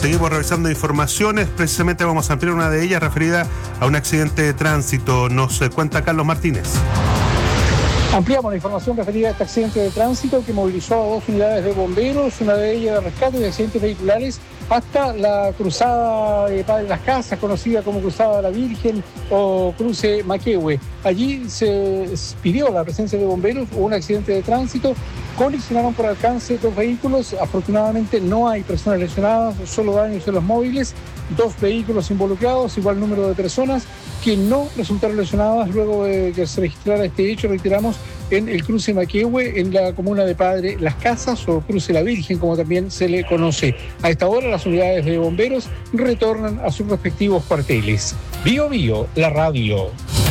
Seguimos revisando informaciones, precisamente vamos a ampliar una de ellas referida a un accidente de tránsito. Nos cuenta Carlos Martínez. Ampliamos la información referida a este accidente de tránsito que movilizó a dos unidades de bomberos, una de ellas de rescate de accidentes vehiculares, hasta la cruzada de Padre Las Casas, conocida como Cruzada de la Virgen o Cruce Maquehue. Allí se pidió la presencia de bomberos, hubo un accidente de tránsito, colisionaron por alcance dos vehículos, afortunadamente no hay personas lesionadas, solo daños en los móviles, dos vehículos involucrados, igual número de personas que no resultaron lesionadas luego de que se registrara este hecho, reiteramos, en el cruce Maquehue, en la comuna de Padre Las Casas o Cruce La Virgen, como también se le conoce. A esta hora las unidades de bomberos retornan a sus respectivos cuarteles. Bio Bio, la radio.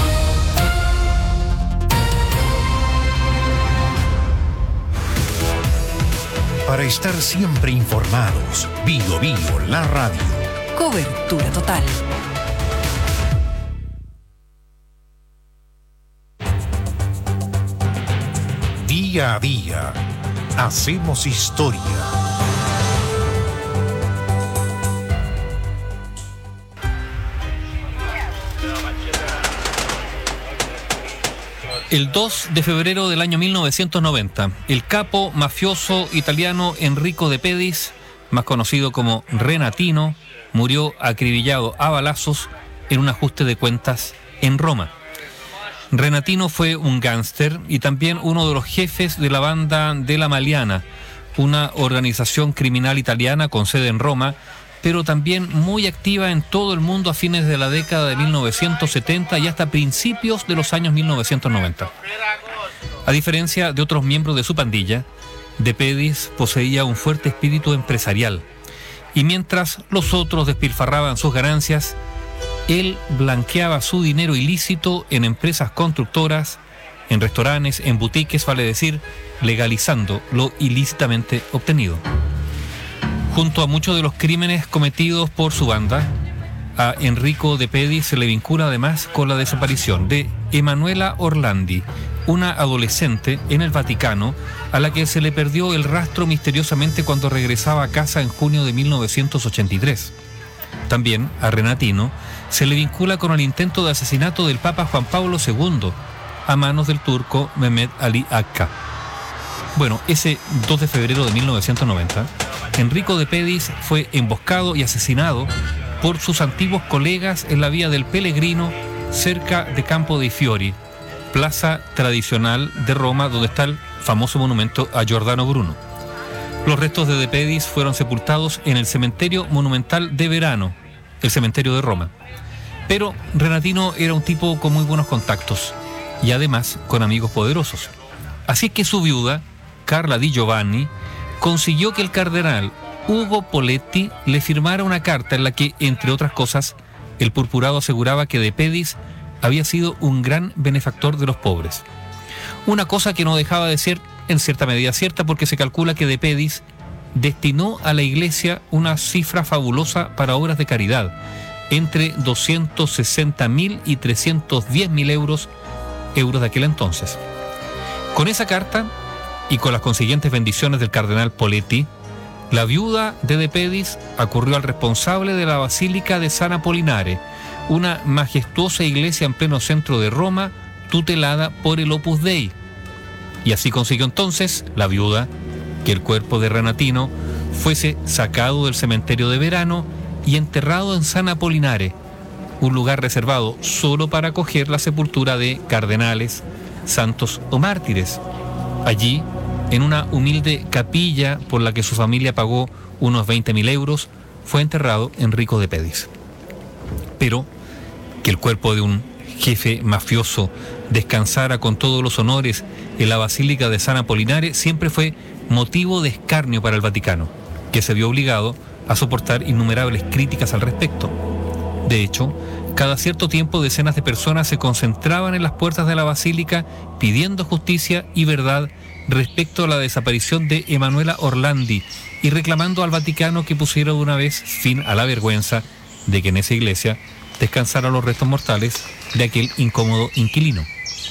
Para estar siempre informados, Bio Bio, la radio. Cobertura total. Día a día, hacemos historia. El dos de febrero del año mil novecientos noventa, el capo mafioso italiano Enrico De Pedis, más conocido como Renatino, murió acribillado a balazos en un ajuste de cuentas en Roma. Renatino fue un gángster y también uno de los jefes de la banda de la Maliana, una organización criminal italiana con sede en Roma, pero también muy activa en todo el mundo a fines de la década de mil novecientos setenta y hasta principios de los años mil novecientos noventa. A diferencia de otros miembros de su pandilla, De Pedis poseía un fuerte espíritu empresarial, y mientras los otros despilfarraban sus ganancias, él blanqueaba su dinero ilícito en empresas constructoras, en restaurantes, en boutiques, vale decir, legalizando lo ilícitamente obtenido. Junto a muchos de los crímenes cometidos por su banda, a Enrico De Pedis se le vincula además con la desaparición de Emanuela Orlandi, una adolescente en el Vaticano a la que se le perdió el rastro misteriosamente cuando regresaba a casa en junio de mil novecientos ochenta y tres. También a Renatino se le vincula con el intento de asesinato del Papa Juan Pablo segundo a manos del turco Mehmet Ali Akka. Bueno, ese dos de febrero de mil novecientos noventa, Enrico De Pedis fue emboscado y asesinado por sus antiguos colegas en la vía del Pellegrino, cerca de Campo dei Fiori, plaza tradicional de Roma donde está el famoso monumento a Giordano Bruno. Los restos de De Pedis fueron sepultados en el cementerio monumental de Verano, el cementerio de Roma. Pero Renatino era un tipo con muy buenos contactos y además con amigos poderosos. Así que su viuda, Carla Di Giovanni, consiguió que el cardenal Ugo Poletti le firmara una carta en la que, entre otras cosas, el purpurado aseguraba que De Pedis había sido un gran benefactor de los pobres. Una cosa que no dejaba de ser en cierta medida cierta, porque se calcula que De Pedis destinó a la iglesia una cifra fabulosa para obras de caridad, entre doscientos sesenta mil y trescientos diez mil euros, euros de aquel entonces. Con esa carta y con las consiguientes bendiciones del cardenal Poletti, la viuda de De Pedis acurrió al responsable de la Basílica de San Apollinare, una majestuosa iglesia en pleno centro de Roma, tutelada por el Opus Dei. Y así consiguió entonces la viuda que el cuerpo de Renatino fuese sacado del cementerio de Verano y enterrado en San Apollinare, un lugar reservado solo para acoger la sepultura de cardenales, santos o mártires. Allí, en una humilde capilla por la que su familia pagó unos veinte mil euros, fue enterrado Enrico De Pedis. Pero que el cuerpo de un jefe mafioso descansara con todos los honores en la Basílica de San Apollinare siempre fue motivo de escarnio para el Vaticano, que se vio obligado a soportar innumerables críticas al respecto. De hecho, cada cierto tiempo decenas de personas se concentraban en las puertas de la Basílica pidiendo justicia y verdad respecto a la desaparición de Emanuela Orlandi y reclamando al Vaticano que pusiera de una vez fin a la vergüenza de que en esa iglesia descansaran los restos mortales de aquel incómodo inquilino.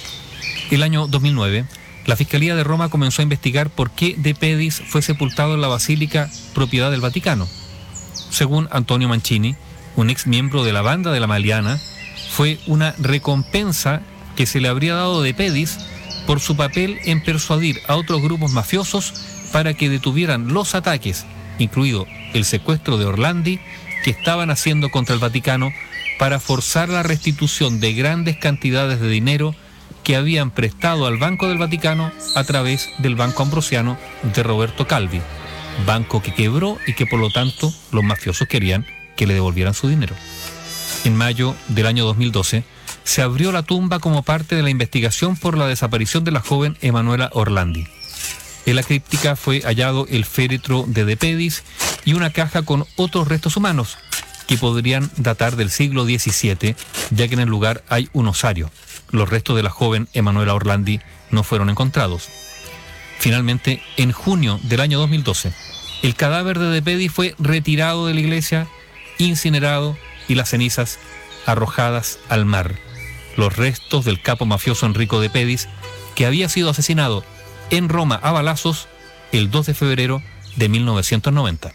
El año dos mil nueve, la Fiscalía de Roma comenzó a investigar por qué De Pedis fue sepultado en la Basílica propiedad del Vaticano. según Antonio Mancini, un ex miembro de la banda de la Maliana, fue una recompensa que se le habría dado de Pedis por su papel en persuadir a otros grupos mafiosos para que detuvieran los ataques, incluido el secuestro de Orlandi, que estaban haciendo contra el Vaticano para forzar la restitución de grandes cantidades de dinero que habían prestado al Banco del Vaticano a través del Banco Ambrosiano de Roberto Calvi, banco que quebró y que por lo tanto los mafiosos querían que le devolvieran su dinero. En mayo del año dos mil doce se abrió la tumba como parte de la investigación por la desaparición de la joven Emanuela Orlandi. En la críptica fue hallado el féretro de De Pedis y una caja con otros restos humanos que podrían datar del siglo diecisiete, ya que en el lugar hay un osario. Los restos de la joven Emanuela Orlandi no fueron encontrados. Finalmente, en junio del año dos mil doce, el cadáver de De Pedis fue retirado de la iglesia, incinerado y las cenizas arrojadas al mar. Los restos del capo mafioso Enrico De Pedis, que había sido asesinado en Roma a balazos el dos de febrero de mil novecientos noventa.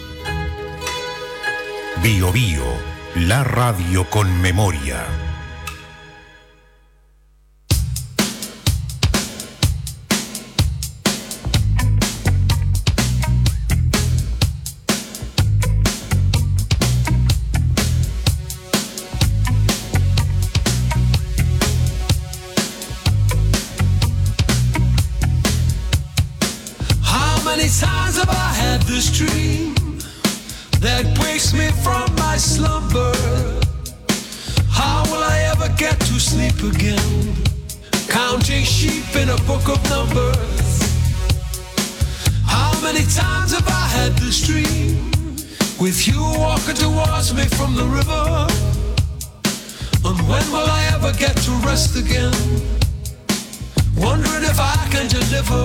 Bio Bio, la radio con memoria. Times have I had this dream that wakes me from my slumber? How will I ever get to sleep again? Counting sheep in a book of numbers. How many times have I had this dream with you walking towards me from the river? And when will I ever get to rest again? Wondering if I can deliver.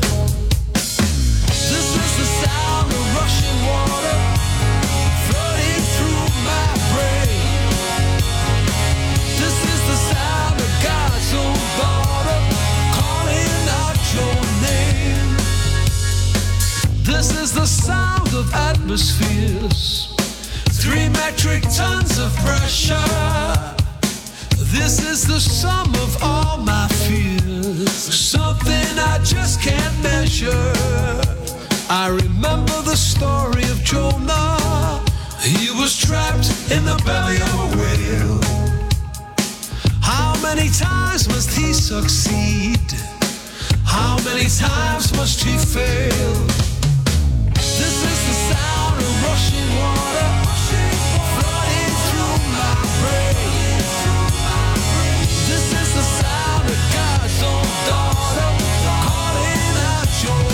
This is the sound of rushing water flooding through my brain. This is the sound of God's own daughter calling out your name. This is the sound of atmospheres, three metric tons of pressure. This is the sum of all my fears, something I just can't measure. I remember the story of Jonah. He was trapped in the belly of a whale. How many times must he succeed? How many times must he fail? This is the sound of rushing water flooding through my brain. This is the sound of God's own daughter calling out your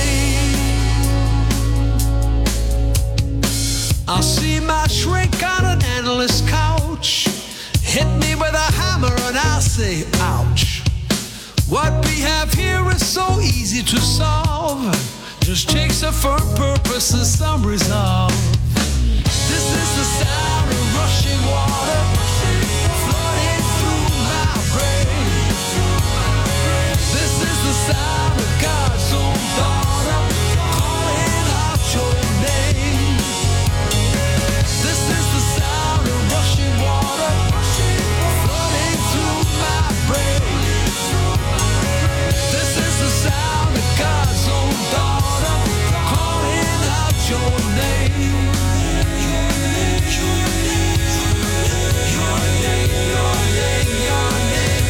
name. I'll see my shrink on an endless couch, hit me with a hammer and I'll say, ouch. What we have here is so easy to solve, just takes a firm purpose and some resolve. This is the sound of rushing water flooding through my brain. This is the sound of God's own daughter calling out your name. This is the sound of rushing water flooding through my brain. This is the sound of God's own daughter calling out your name. Your name, your name, your name, your name, your name,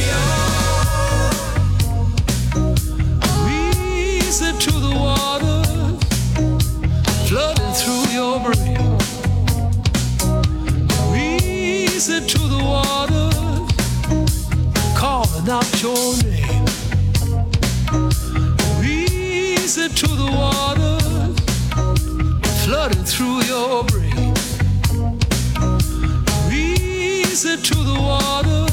your name. Reason to the water flooding through your brain. Reason to the water calling out your name. Reason to the water flooding through your brain. Reason to the water.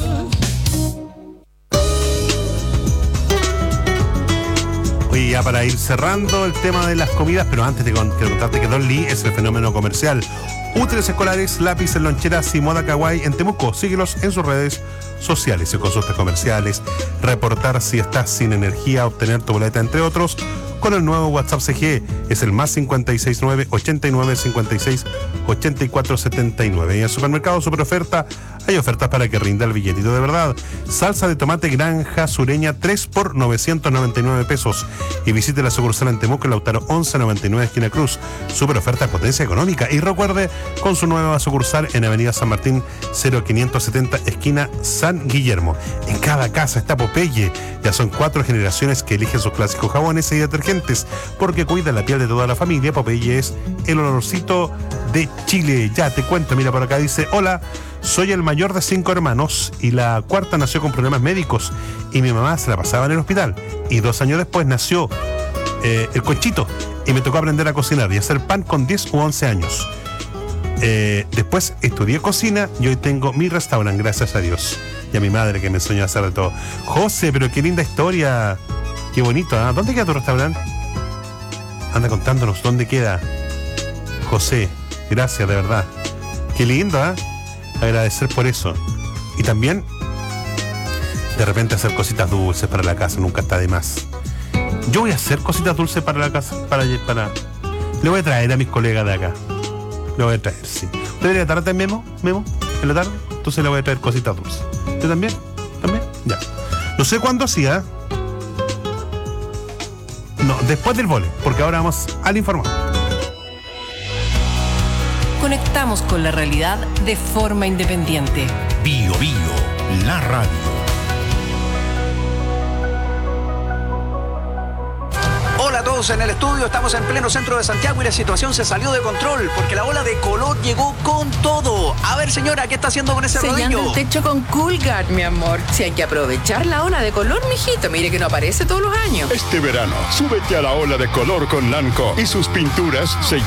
Oye, ya para ir cerrando el tema de las comidas, pero antes de con- quiero contarte que Don Lee es el fenómeno comercial. Útiles escolares, lápices, loncheras y moda kawaii en Temuco. Síguelos en sus redes sociales y consultas comerciales, reportar si estás sin energía, obtener tu boleta, entre otros. con el nuevo WhatsApp C G E. Es el más cincuenta y seis nueve, ochenta y nueve, cincuenta y seis, ochenta y cuatro, setenta y nueve. Y en el supermercado Super Oferta hay ofertas para que rinda el billetito de verdad. Salsa de tomate Granja Sureña tres por novecientos noventa y nueve pesos. Y visite la sucursal en Temuco, Lautaro once noventa y nueve, esquina Cruz. Super oferta potencia económica. Y recuerde, con su nueva sucursal en Avenida San Martín cero quinientos setenta, esquina San Guillermo. En cada casa está Popeye. Ya son cuatro generaciones que eligen sus clásicos jabones y detergentes, porque cuida la piel de toda la familia. Popeye es el olorcito de Chile. Ya te cuento, mira por acá dice: hola, soy el mayor de cinco hermanos y la cuarta nació con problemas médicos y mi mamá se la pasaba en el hospital, y dos años después nació eh, el Conchito y me tocó aprender a cocinar y hacer pan con diez u once años. Eh, después estudié cocina y hoy tengo mi restaurante, gracias a Dios, y a mi madre que me enseñó a hacer de todo. José, pero qué linda historia, qué bonito, ¿eh? ¿Dónde queda tu restaurante? Anda contándonos dónde queda, José. Gracias, de verdad. Qué lindo, ¿eh? Agradecer por eso. Y también, de repente, hacer cositas dulces para la casa, nunca está de más. Yo voy a hacer cositas dulces para la casa, para, para... Le voy a traer a mis colegas de acá. Le voy a traer, sí. ¿Usted debería tarde también, Memo? ¿Memo? ¿En la tarde? Entonces le voy a traer cositas dulces. ¿Usted también? ¿También? Ya. No sé cuándo hacía, ¿eh? No, después del vole, porque ahora vamos al informado. Conectamos con la realidad de forma independiente. Bio Bio, la radio. Hola a todos en el estudio, estamos en pleno centro de Santiago y la situación se salió de control porque la ola de color llegó con todo. A ver, señora, ¿qué está haciendo con ese Sellando rodillo? el techo con Coolguard, mi amor. Si hay que aprovechar la ola de color, mijito, mire que no aparece todos los años. Este verano, súbete a la ola de color con Lanco y sus pinturas se